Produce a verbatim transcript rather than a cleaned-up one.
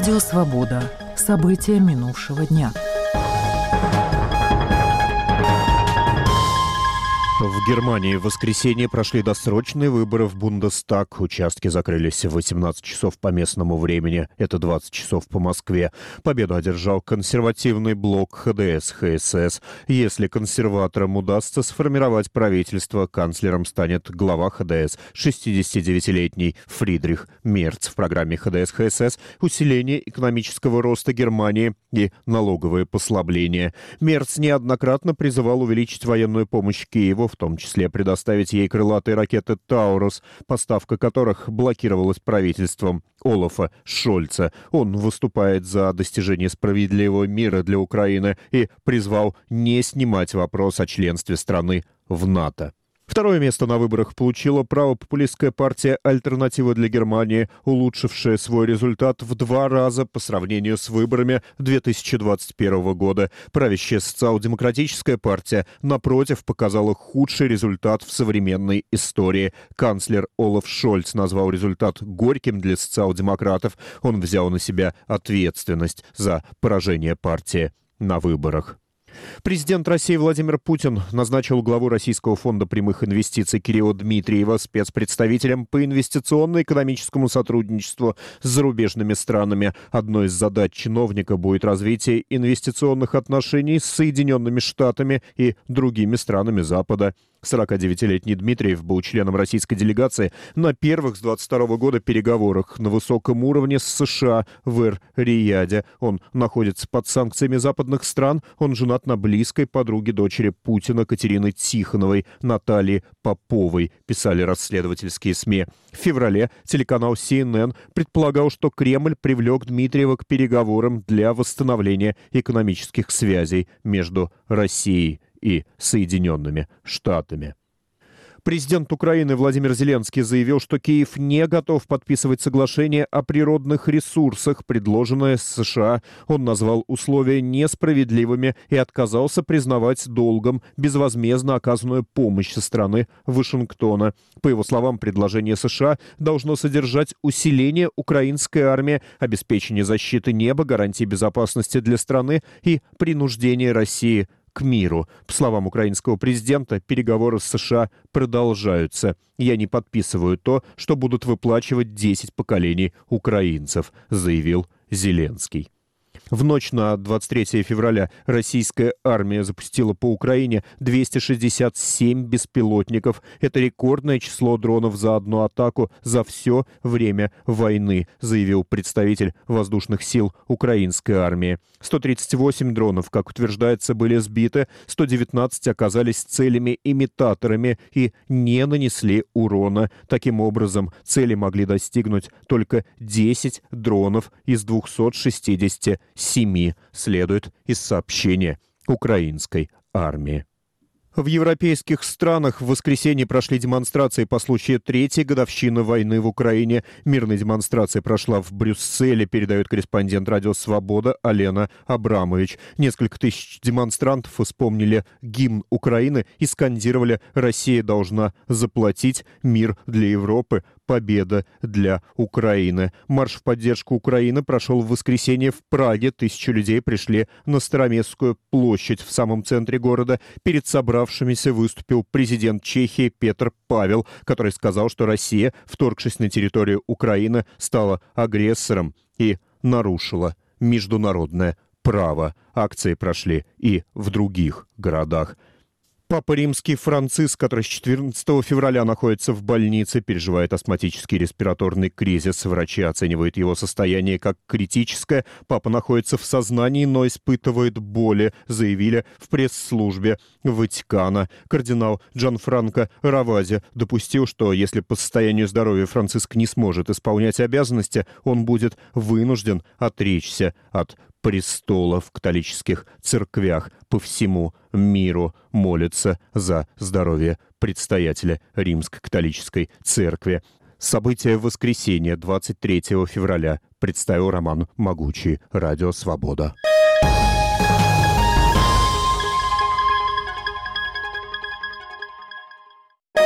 Радио «Свобода». События минувшего дня. В Германии в воскресенье прошли досрочные выборы в Бундестаг. Участки закрылись в восемнадцать часов по местному времени. Это двадцать часов по Москве. Победу одержал консервативный блок ха дэ эс ха эс эс. Если консерваторам удастся сформировать правительство, канцлером станет глава ха дэ эс, шестидесятидевятилетний Фридрих Мерц. В программе ха дэ эс ха эс эс усиление экономического роста Германии и налоговые послабления. Мерц неоднократно призывал увеличить военную помощь Киеву, в том числе предоставить ей крылатые ракеты «Таурус», поставка которых блокировалась правительством Олафа Шольца. Он выступает за достижение справедливого мира для Украины и призвал не снимать вопрос о членстве страны в НАТО. Второе место на выборах получила правопопулистская партия «Альтернатива для Германии», улучшившая свой результат в два раза по сравнению с выборами две тысячи двадцать первого года. Правящая социал-демократическая партия, напротив, показала худший результат в современной истории. Канцлер Олаф Шольц назвал результат горьким для социал-демократов. Он взял на себя ответственность за поражение партии на выборах. Президент России Владимир Путин назначил главу Российского фонда прямых инвестиций Кирилла Дмитриева спецпредставителем по инвестиционно-экономическому сотрудничеству с зарубежными странами. Одной из задач чиновника будет развитие инвестиционных отношений с Соединенными Штатами и другими странами Запада. сорокадевятилетний Дмитриев был членом российской делегации на первых с двадцать второго года переговорах на высоком уровне с США в Эр-Рияде. Он находится под санкциями западных стран. Он женат на близкой подруге дочери Путина Катерины Тихоновой, Натальи Поповой, писали расследовательские СМИ. В феврале телеканал си эн эн предполагал, что Кремль привлек Дмитриева к переговорам для восстановления экономических связей между Россией и Соединенными Штатами. Президент Украины Владимир Зеленский заявил, что Киев не готов подписывать соглашение о природных ресурсах, предложенное США. Он назвал условия несправедливыми и отказался признавать долгом безвозмездно оказанную помощь со стороны Вашингтона. По его словам, предложение США должно содержать усиление украинской армии, обеспечение защиты неба, гарантии безопасности для страны и принуждение России к миру. По словам украинского президента, переговоры с США продолжаются. «Я не подписываю то, что будут выплачивать десять поколений украинцев», заявил Зеленский. В ночь на двадцать третье февраля российская армия запустила по Украине двести шестьдесят семь беспилотников. Это рекордное число дронов за одну атаку за все время войны, заявил представитель воздушных сил украинской армии. сто тридцать восемь дронов, как утверждается, были сбиты, сто девятнадцать оказались целями-имитаторами и не нанесли урона. Таким образом, цели могли достигнуть только десять дронов из двухсот шестидесяти семи, следует из сообщения украинской армии. В европейских странах в воскресенье прошли демонстрации по случаю третьей годовщины войны в Украине. Мирная демонстрация прошла в Брюсселе, передает корреспондент радио «Свобода» Алена Абрамович. Несколько тысяч демонстрантов вспомнили гимн Украины и скандировали «Россия должна заплатить, мир для Европы, победа для Украины». Марш в поддержку Украины прошел в воскресенье в Праге. Тысячи людей пришли на Староместскую площадь в самом центре города. Перед собравшимися выступил президент Чехии Петр Павел, который сказал, что Россия, вторгшись на территорию Украины, стала агрессором и нарушила международное право. Акции прошли и в других городах. Папа Римский Франциск, который с четырнадцатого февраля находится в больнице, переживает астматический респираторный кризис. Врачи оценивают его состояние как критическое. Папа находится в сознании, но испытывает боли, заявили в пресс-службе Ватикана. Кардинал Джанфранко Равази допустил, что если по состоянию здоровья Франциск не сможет исполнять обязанности, он будет вынужден отречься от престола. В католических церквях по всему миру молятся за здоровье предстоятеля Римско-католической церкви. События воскресенья двадцать третьего февраля представил Роман Могучий, Радио «Свобода».